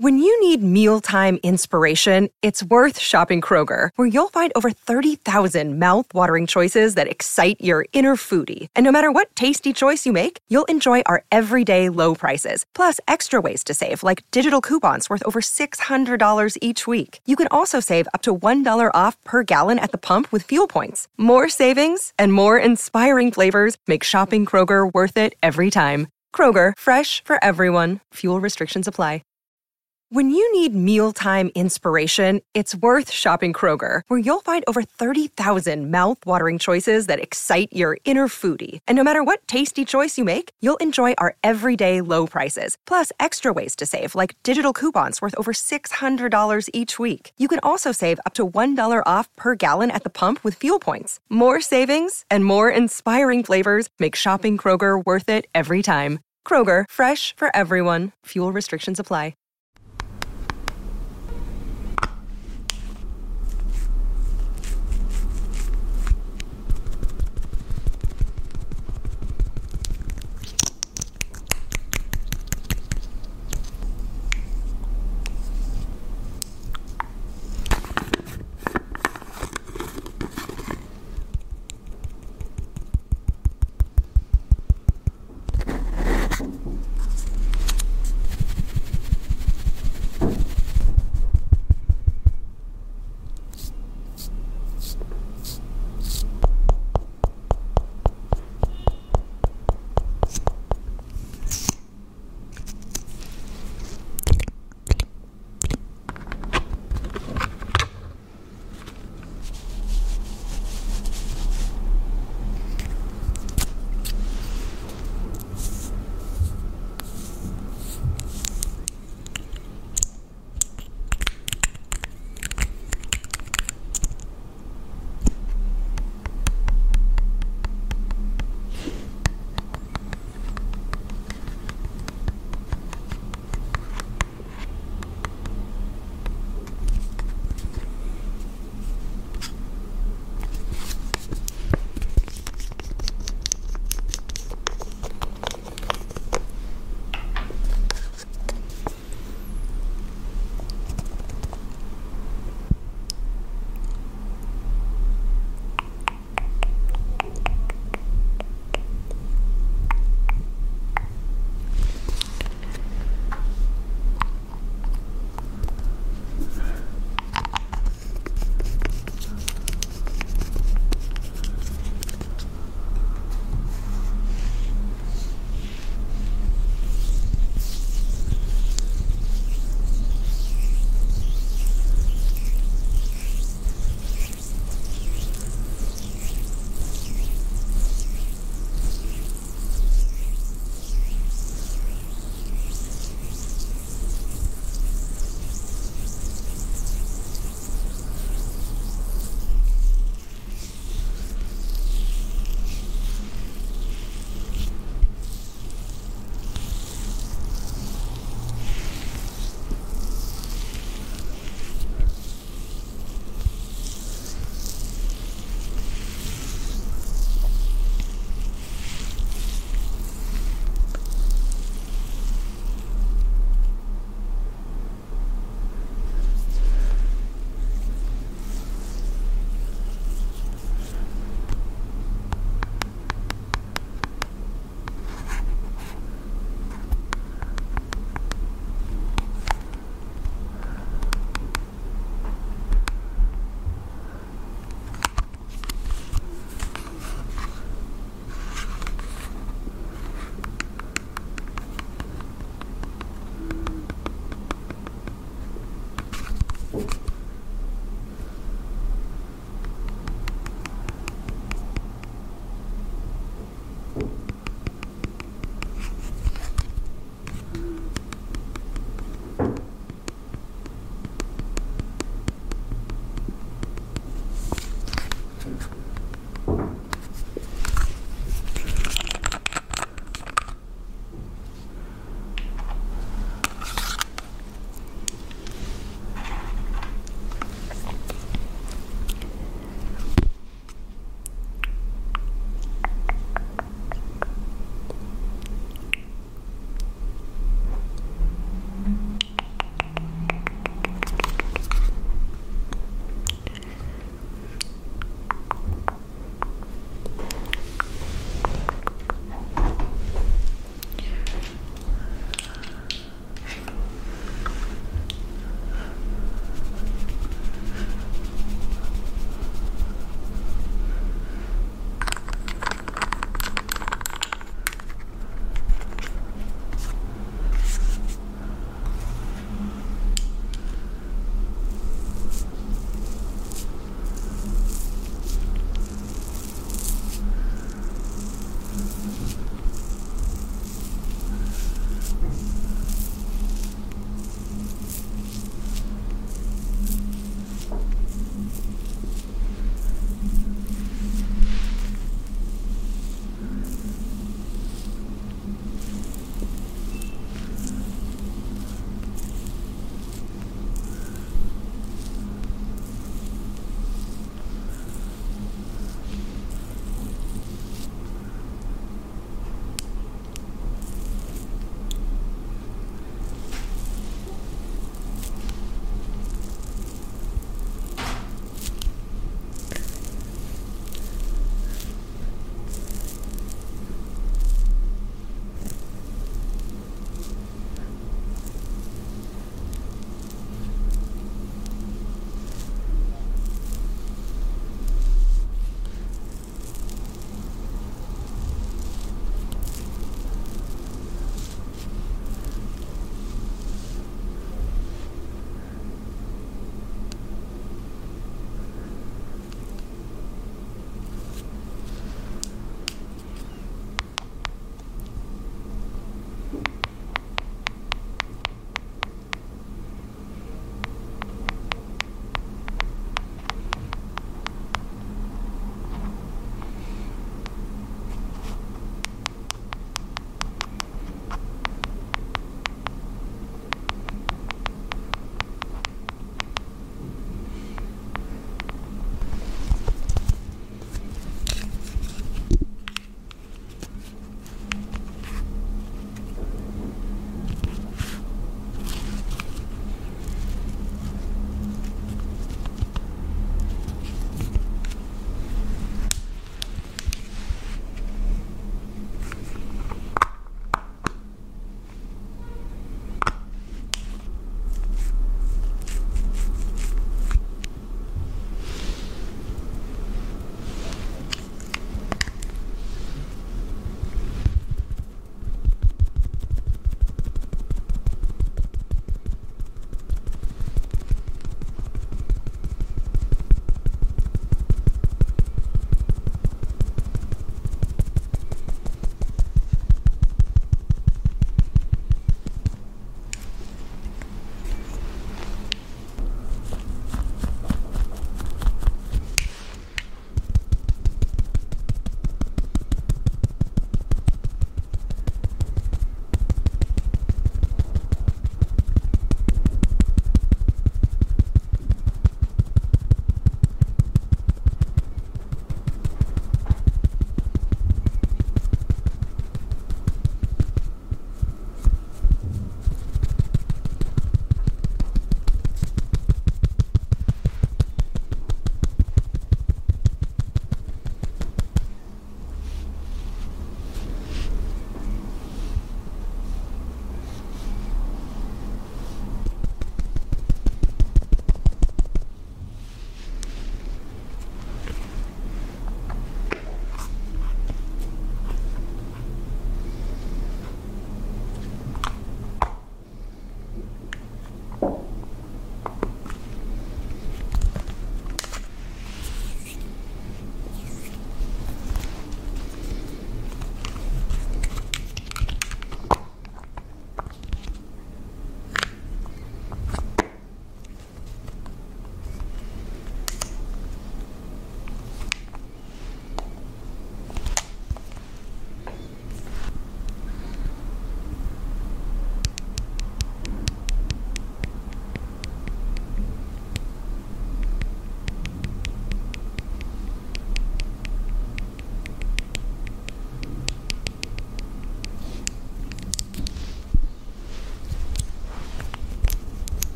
When you need mealtime inspiration, it's worth shopping Kroger, where you'll find over 30,000 mouth-watering choices that excite your inner foodie. And no matter what tasty choice you make, you'll enjoy our everyday low prices, plus extra ways to save, like digital coupons worth over $600 each week. You can also save up to $1 off per gallon at the pump with fuel points. More savings and more inspiring flavors make shopping Kroger worth it every time. Kroger, fresh for everyone. Fuel restrictions apply. When you need mealtime inspiration, it's worth shopping Kroger, where you'll find over 30,000 mouth-watering choices that excite your inner foodie. And no matter what tasty choice you make, you'll enjoy our everyday low prices, plus extra ways to save, like digital coupons worth over $600 each week. You can also save up to $1 off per gallon at the pump with fuel points. More savings and more inspiring flavors make shopping Kroger worth it every time. Kroger, fresh for everyone. Fuel restrictions apply.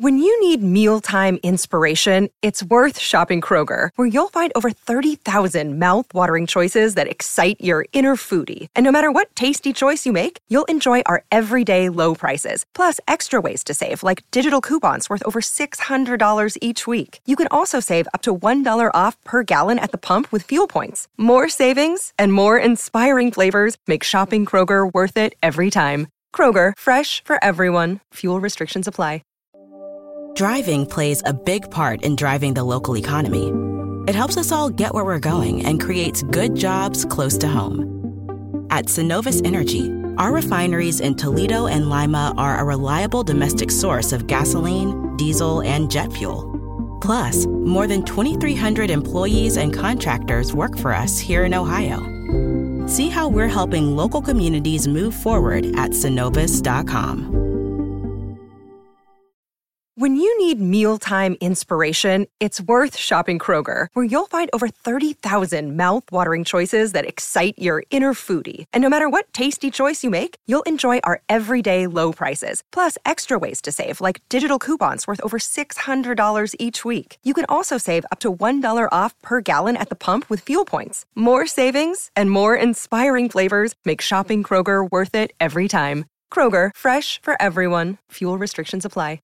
When you need mealtime inspiration, it's worth shopping Kroger, where you'll find over 30,000 mouth-watering choices that excite your inner foodie. And no matter what tasty choice you make, you'll enjoy our everyday low prices, plus extra ways to save, like digital coupons worth over $600 each week. You can also save up to $1 off per gallon at the pump with fuel points. More savings and more inspiring flavors make shopping Kroger worth it every time. Kroger, fresh for everyone. Fuel restrictions apply. Driving plays a big part in driving the local economy. It helps us all get where we're going and creates good jobs close to home. At Synovus Energy, our refineries in Toledo and Lima are a reliable domestic source of gasoline, diesel, and jet fuel. Plus, more than 2,300 employees and contractors work for us here in Ohio. See how we're helping local communities move forward at Synovus.com. When you need mealtime inspiration, it's worth shopping Kroger, where you'll find over 30,000 mouth-watering choices that excite your inner foodie. And no matter what tasty choice you make, you'll enjoy our everyday low prices, plus extra ways to save, like digital coupons worth over $600 each week. You can also save up to $1 off per gallon at the pump with fuel points. More savings and more inspiring flavors make shopping Kroger worth it every time. Kroger, fresh for everyone. Fuel restrictions apply.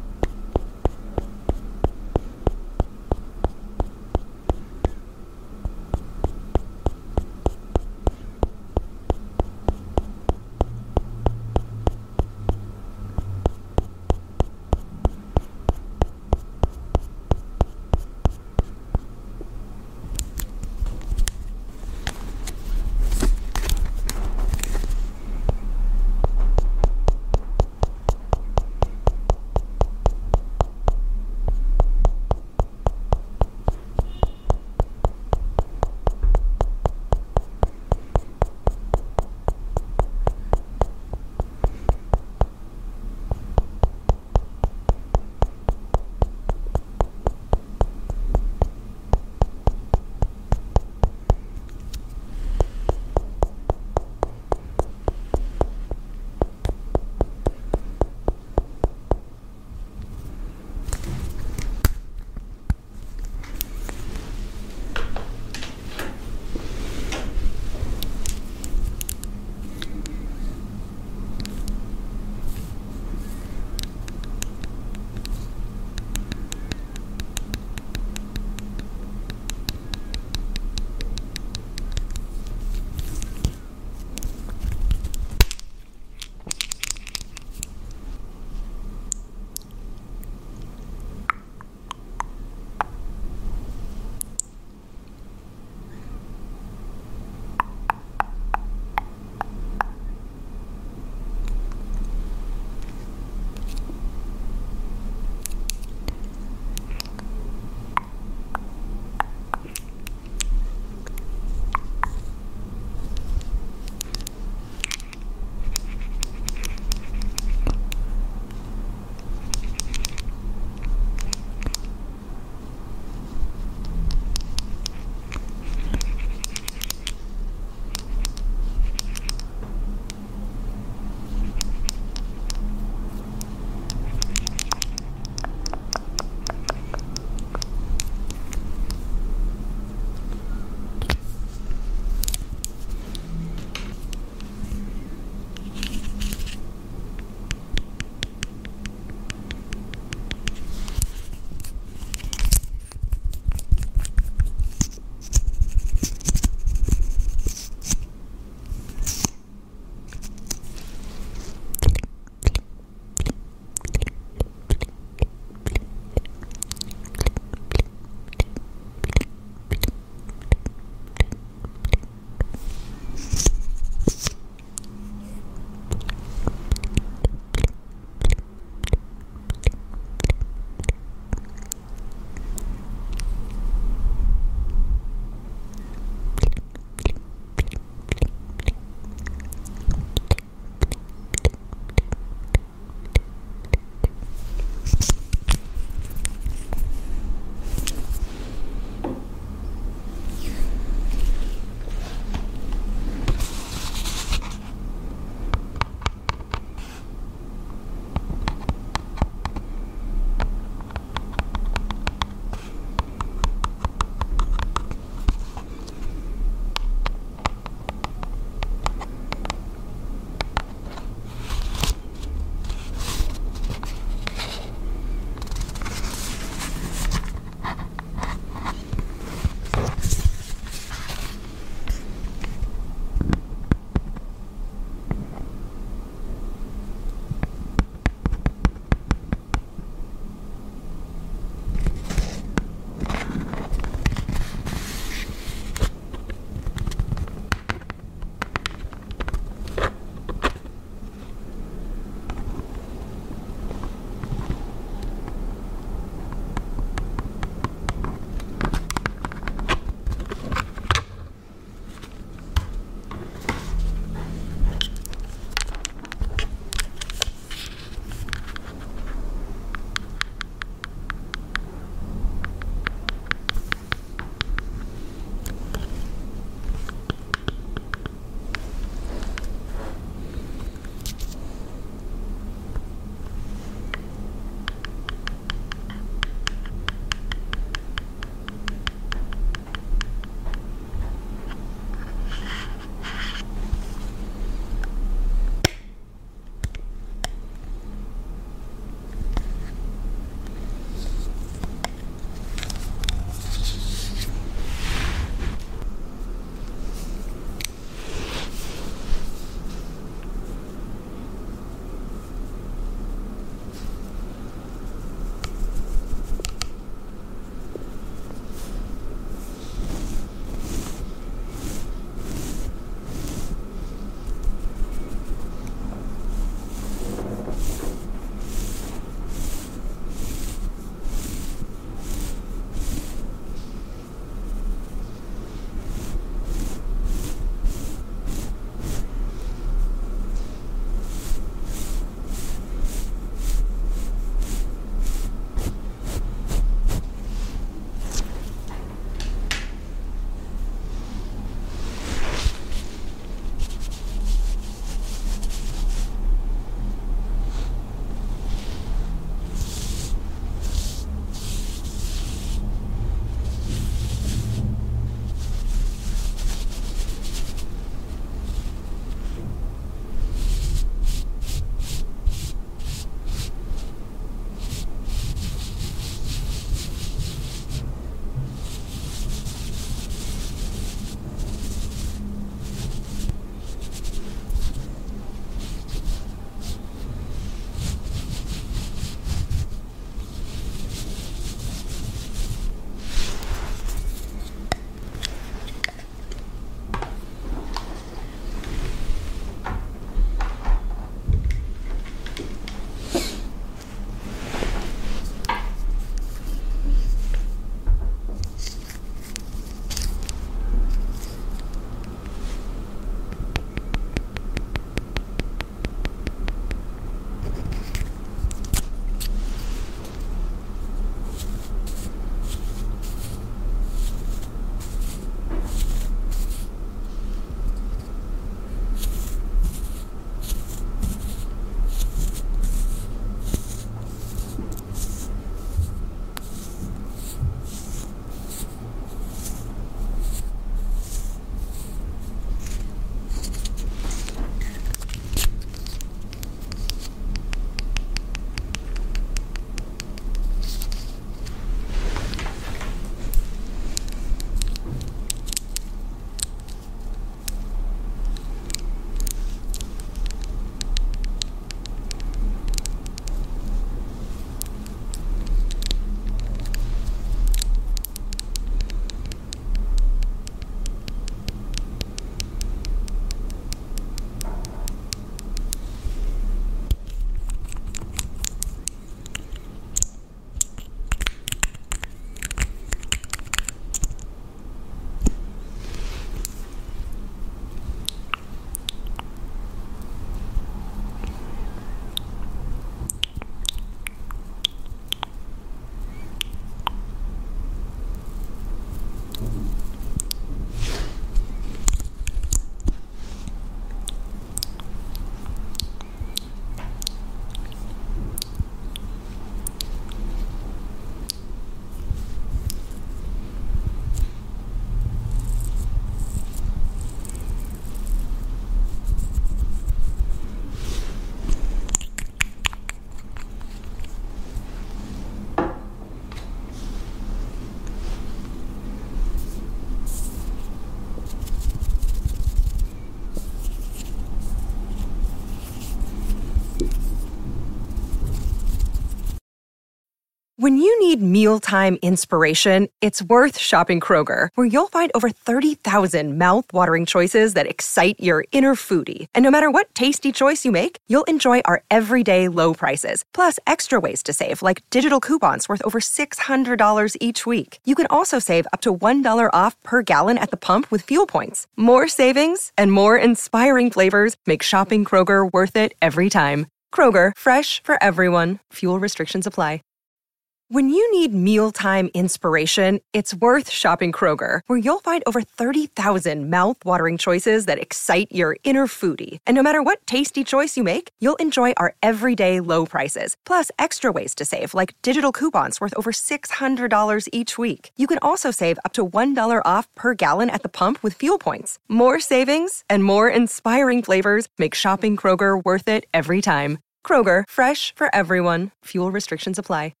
When you need mealtime inspiration, it's worth shopping Kroger, where you'll find over 30,000 mouth-watering choices that excite your inner foodie. And no matter what tasty choice you make, you'll enjoy our everyday low prices, plus extra ways to save, like digital coupons worth over $600 each week. You can also save up to $1 off per gallon at the pump with fuel points. More savings and more inspiring flavors make shopping Kroger worth it every time. Kroger, fresh for everyone. Fuel restrictions apply. When you need mealtime inspiration, it's worth shopping Kroger, where you'll find over 30,000 mouth-watering choices that excite your inner foodie. And no matter what tasty choice you make, you'll enjoy our everyday low prices, plus extra ways to save, like digital coupons worth over $600 each week. You can also save up to $1 off per gallon at the pump with fuel points. More savings and more inspiring flavors make shopping Kroger worth it every time. Kroger, fresh for everyone. Fuel restrictions apply.